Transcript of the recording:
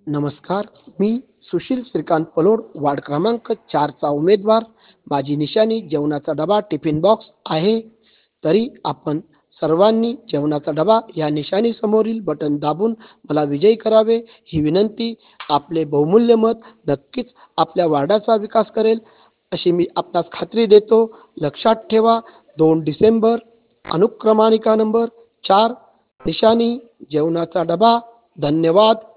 नमस्कार. मी सुशील श्रीकांत पलोड, वार्ड क्रमांक 4चा उमेदवार. माझी निशाणी जेवणाचा डबा टिफिन बॉक्स आहे. तरी आपण सर्वांनी जेवणाचा डबा या निशाणी समोरील बटन दाबून मला विजयी करावे ही विनंती. आपले बहुमूल्य मत नक्कीच आपल्या वार्डाचा विकास करेल अशी मी आपणास खात्री देतो. लक्षात ठेवा, 2 डिसेंबर, अनुक्रमाणिका नंबर 4, निशाणी जेवणाचा डबा. धन्यवाद.